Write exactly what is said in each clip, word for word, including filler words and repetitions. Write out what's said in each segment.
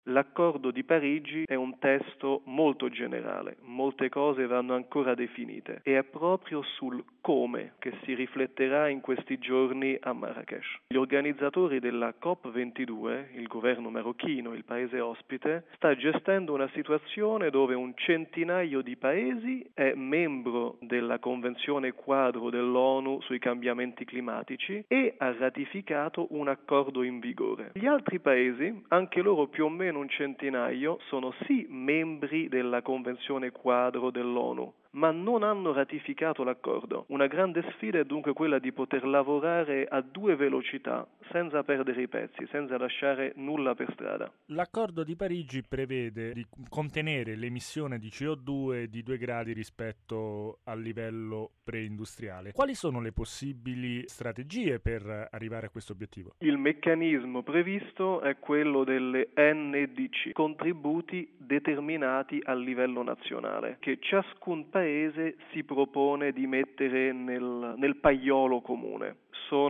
L'accordo di Parigi è un testo molto generale, molte cose vanno ancora definite e è proprio sul come che si rifletterà in questi giorni a Marrakech. Gli organizzatori della COP ventidue, il governo marocchino, il paese ospite, sta gestendo una situazione dove un centinaio di paesi è membro della Convenzione quadro dell'ONU sui cambiamenti climatici e ha ratificato un accordo in vigore. Gli altri paesi, anche loro più o meno un centinaio, sono sì membri della Convenzione quadro dell'ONU, ma non hanno ratificato l'accordo. Una grande sfida è dunque quella di poter lavorare a due velocità, senza perdere i pezzi, senza lasciare nulla per strada. L'accordo di Parigi prevede di contenere l'emissione di C O due di due gradi rispetto al livello preindustriale. Quali sono le possibili strategie per arrivare a questo obiettivo? Il meccanismo previsto è quello delle N D C, contributi determinati a livello nazionale, che ciascun paese si propone di mettere nel, nel paiolo comune.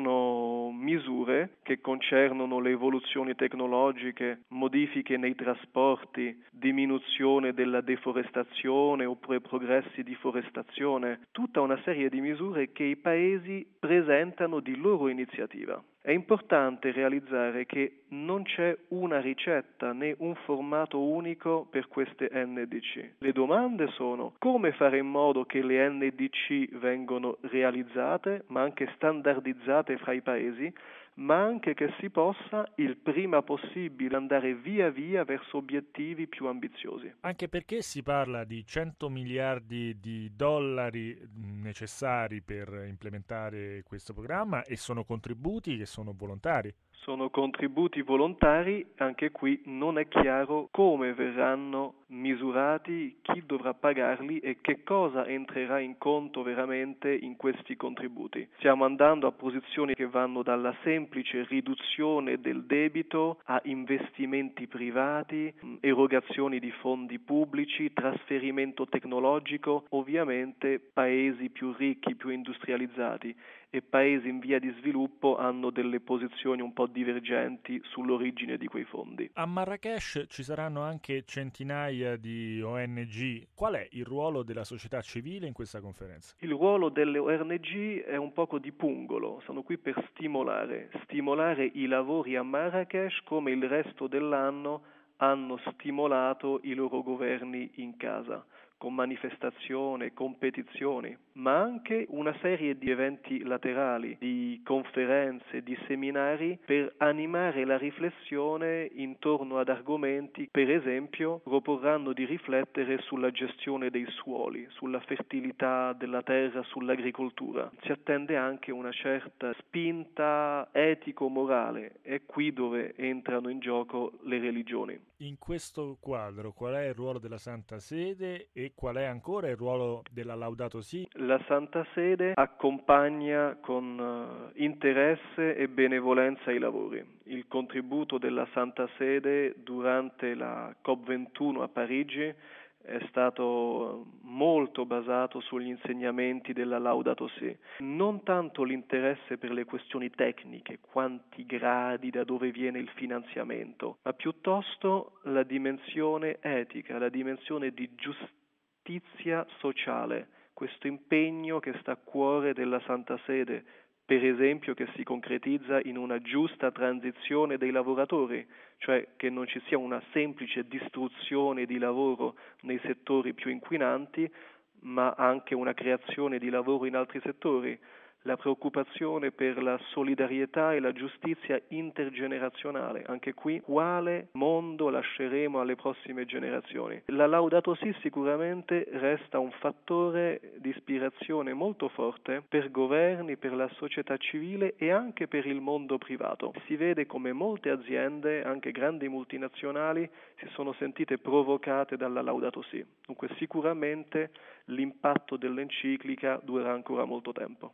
Sono misure che concernono le evoluzioni tecnologiche, modifiche nei trasporti, diminuzione della deforestazione oppure progressi di forestazione, tutta una serie di misure che i paesi presentano di loro iniziativa. È importante realizzare che non c'è una ricetta né un formato unico per queste N D C. Le domande sono: come fare in modo che le N D C vengano realizzate, ma anche standardizzate fra i paesi, ma anche che si possa il prima possibile andare via via verso obiettivi più ambiziosi. Anche perché si parla di cento miliardi di dollari necessari per implementare questo programma e sono contributi che sono volontari. Sono contributi volontari, anche qui non è chiaro come verranno misurati, chi dovrà pagarli e che cosa entrerà in conto veramente in questi contributi. Stiamo andando a posizioni che vanno dalla semplice riduzione del debito a investimenti privati, erogazioni di fondi pubblici, trasferimento tecnologico, ovviamente paesi più ricchi, più industrializzati e paesi in via di sviluppo hanno delle posizioni un po' divergenti sull'origine di quei fondi. A Marrakech ci saranno anche centinaia di O N G. Qual è il ruolo della società civile in questa conferenza? Il ruolo delle O N G è un poco di pungolo, sono qui per stimolare, stimolare i lavori a Marrakech come il resto dell'anno hanno stimolato i loro governi in casa, con manifestazioni, competizioni, ma anche una serie di eventi laterali, di conferenze, di seminari per animare la riflessione intorno ad argomenti, per esempio, proporranno di riflettere sulla gestione dei suoli, sulla fertilità della terra, sull'agricoltura. Si attende anche una certa spinta etico-morale, è qui dove entrano in gioco le religioni. In questo quadro qual è il ruolo della Santa Sede e qual è ancora il ruolo della Laudato Si? La Santa Sede accompagna con interesse e benevolenza i lavori. Il contributo della Santa Sede durante la COP ventuno a Parigi è stato molto basato sugli insegnamenti della Laudato Si. Non tanto l'interesse per le questioni tecniche, quanti gradi, da dove viene il finanziamento, ma piuttosto la dimensione etica, la dimensione di giustizia sociale, questo impegno che sta a cuore della Santa Sede, per esempio che si concretizza in una giusta transizione dei lavoratori, cioè che non ci sia una semplice distruzione di lavoro nei settori più inquinanti, ma anche una creazione di lavoro in altri settori. La preoccupazione per la solidarietà e la giustizia intergenerazionale, anche qui quale mondo lasceremo alle prossime generazioni. La Laudato Si sicuramente resta un fattore di ispirazione molto forte per governi, per la società civile e anche per il mondo privato. Si vede come molte aziende, anche grandi multinazionali, si sono sentite provocate dalla Laudato Si. Dunque sicuramente l'impatto dell'enciclica durerà ancora molto tempo.